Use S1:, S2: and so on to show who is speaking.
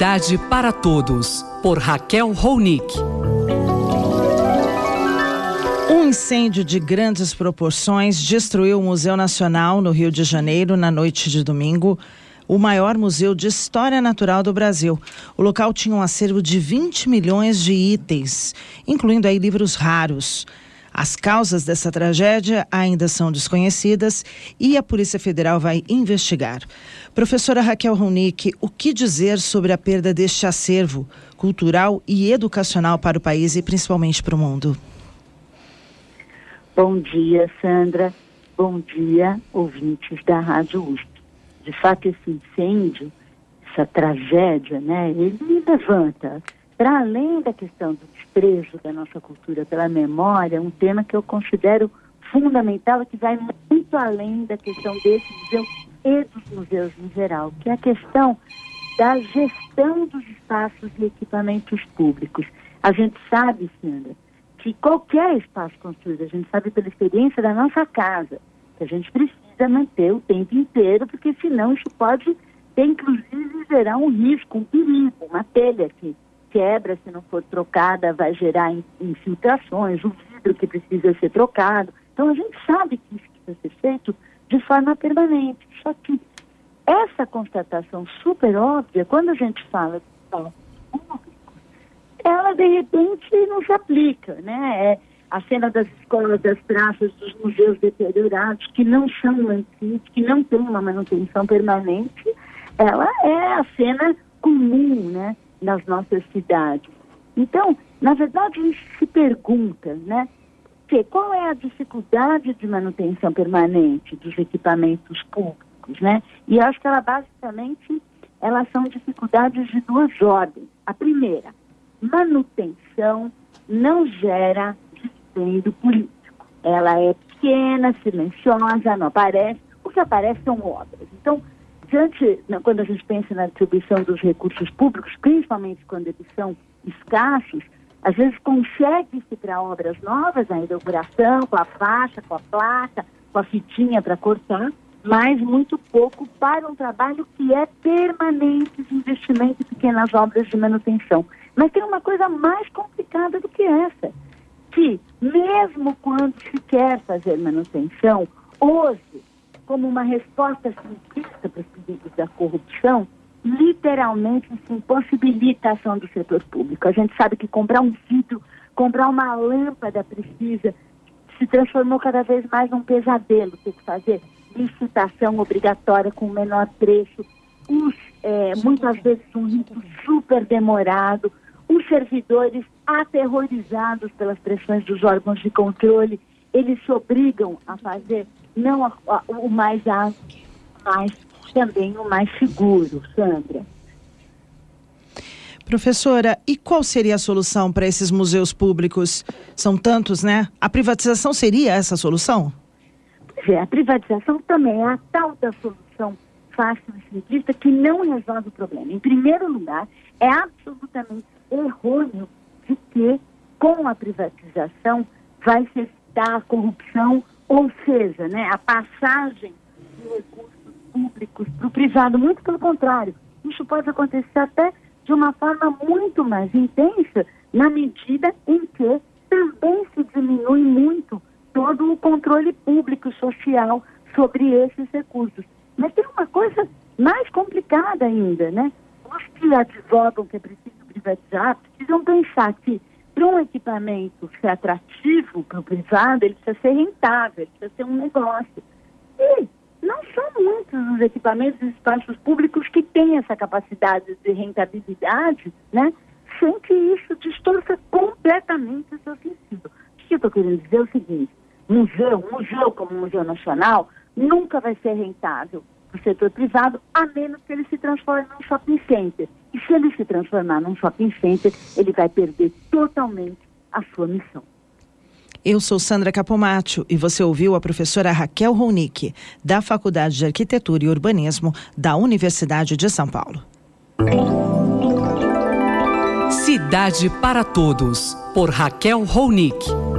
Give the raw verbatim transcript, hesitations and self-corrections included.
S1: Cidade para Todos, por Raquel Ronick.
S2: Um incêndio de grandes proporções destruiu o Museu Nacional no Rio de Janeiro na noite de domingo, o maior museu de história natural do Brasil. O local tinha um acervo de vinte milhões de itens, incluindo aí livros raros. As causas dessa tragédia ainda são desconhecidas e a Polícia Federal vai investigar. Professora Raquel Ronick, o que dizer sobre a perda deste acervo cultural e educacional para o país e principalmente para o mundo?
S3: Bom dia, Sandra. Bom dia, ouvintes da Rádio U S P. De fato, esse incêndio, essa tragédia, né, ele levanta, para além da questão do desprezo da nossa cultura pela memória, um tema que eu considero fundamental e que vai muito além da questão desse museu e dos museus em geral, que é a questão da gestão dos espaços e equipamentos públicos. A gente sabe, Sandra, que qualquer espaço construído, a gente sabe pela experiência da nossa casa, que a gente precisa manter o tempo inteiro, porque senão isso pode ter, inclusive, gerar um risco, um perigo, uma telha que quebra, se não for trocada, vai gerar infiltrações, o vidro que precisa ser trocado. Então, a gente sabe que isso precisa ser feito de forma permanente. Só que essa constatação super óbvia, quando a gente fala de espaço público, ela, de repente, não se aplica, né? É a cena das escolas, das praças, dos museus deteriorados, que não são mantidos, que não têm uma manutenção permanente, ela é a cena comum, né, nas nossas cidades. Então, na verdade, a gente se pergunta, né, que, qual é a dificuldade de manutenção permanente dos equipamentos públicos, né? E acho que ela, basicamente, elas são dificuldades de duas ordens. A primeira, manutenção não gera dividendo político. Ela é pequena, silenciosa, não aparece. O que aparece são obras. Então, diante, quando a gente pensa na distribuição dos recursos públicos, principalmente quando eles são escassos, às vezes consegue-se para obras novas, a inauguração, com a faixa, com a placa, com a fitinha para cortar, mas muito pouco para um trabalho que é permanente de investimento em pequenas obras de manutenção. Mas tem uma coisa mais complicada do que essa, que mesmo quando se quer fazer manutenção, hoje, como uma resposta simplista para os perigos da corrupção, literalmente se impossibilita a ação do setor público. A gente sabe que comprar um vidro, comprar uma lâmpada precisa, se transformou cada vez mais num pesadelo, ter que fazer licitação obrigatória com o menor preço, os, é, muitas vezes um rito super demorado, os servidores aterrorizados pelas pressões dos órgãos de controle, eles se obrigam a fazer não a, a, o mais ágil, mas também o mais seguro, Sandra.
S2: Professora, e qual seria a solução para esses museus públicos? São tantos, né? A privatização seria essa solução?
S3: Pois é, a privatização também é a tal da solução fácil e simplista que não resolve o problema. Em primeiro lugar, é absolutamente errôneo de que com a privatização vai se evitar a corrupção, ou seja, né, a passagem de recursos públicos para o privado. Muito pelo contrário, isso pode acontecer até de uma forma muito mais intensa, na medida em que também se diminui muito todo o controle público e social sobre esses recursos. Mas tem uma coisa mais complicada ainda, né? Os que advogam que é preciso privatizar precisam pensar que para um equipamento ser atrativo para o privado, ele precisa ser rentável, ele precisa ser um negócio. E não são muitos os equipamentos e espaços públicos que têm essa capacidade de rentabilidade, né? Sem que isso distorça completamente o seu sentido. O que eu estou querendo dizer é o seguinte: museu, museu como o Museu Nacional, nunca vai ser rentável para o setor privado, a menos que ele se transforme num shopping center. E se ele se transformar num shopping center, ele vai perder totalmente a sua missão.
S2: Eu sou Sandra Capomatto e você ouviu a professora Raquel Ronick, da Faculdade de Arquitetura e Urbanismo da Universidade de São Paulo.
S1: Cidade para Todos, por Raquel Ronick.